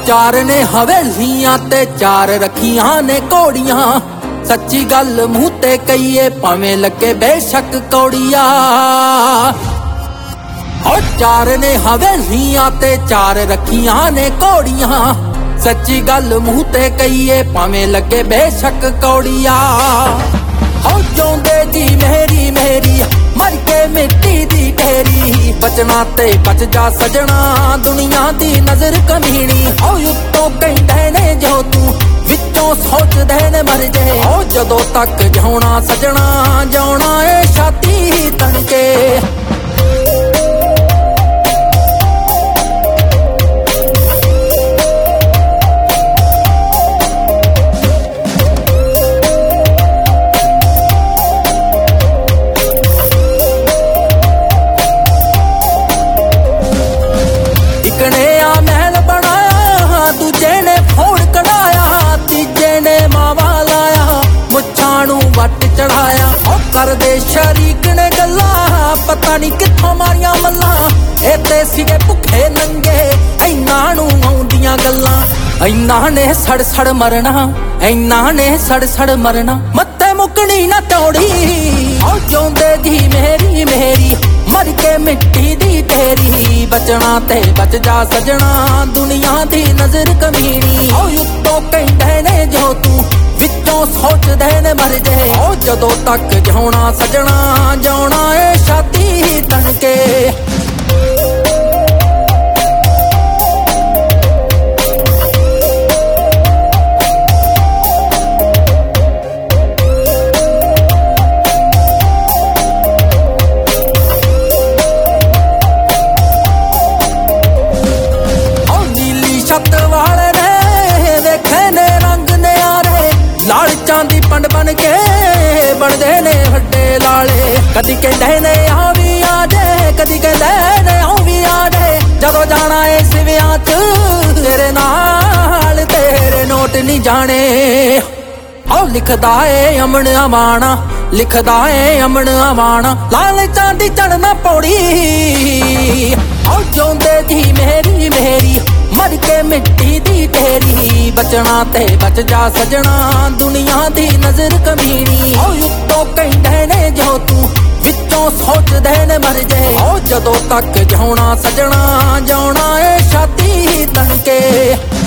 चार ने हवेलियां ते चार रखियां ने घोड़ियां सच्ची गल मूंह ते कहिए भावें लगे बेशक कौड़िया चार ने हवेलियां ते चार रखियां ने घोड़ियां सच्ची गल मूंह ते कहिए भावें लगे बेशक कौड़िया जोंदे जी मेरी मेरी मर के मिट्टी दी ढेरी बचना ते बच जा सजना दुनिया दी नजर कमीनी उत्तों कहंदे ने जो तू विचों सोचदे ने मर जाए जदों तक जिउणा सजना जिउणा ए छाती तणके वट चढ़ाया कर दे शरीक ने गल्ला पता नहीं कित्थों मारिया मल्ला इत्ते सीगे भुखे नंगे इन्ना नू आउंदियां गल्लां इन्ना ने सड़ सड़ मरना इन्ना ने सड़ सड़ मरना मत्ते मुकनी ना तौड़ी जोंदे जी मेरी मेरी मर के मिट्टी दी ढेरी बचना ते बच जा सजना दुनिया दी नजर कमीनी उत्तों कहंदे ने जो तू विचों सोचदे ने मर जाए जदों तक जिउणा सजना जिउणा ए छाती तणके नीली छत वाले ने देखे ने रंग न्यारे लाल चांदी पंड बन के बनदे ने वड्डे लाले कदी कहंदे ने आ भी आ जाए कदी कहंदे ने आ भी आ जाए जदों जाना ए सिवियां च तेरे नाल तेरे नोट नहीं जाने लिखदा ए अमन अमाना लिखदा ए अमन अमाना लाल चांदी चढ़ना पौड़ी जोंदे जी मेरी मेरी मर के मिट्टी दी ढेरी बचना ते बच जा सजना दुनिया दी नजर कमीनी उत्तों कहंदे ने जो तू विचों सोचदे ने मर जाए जदों तक जिउणा सजना जिउणा ए छाती तणके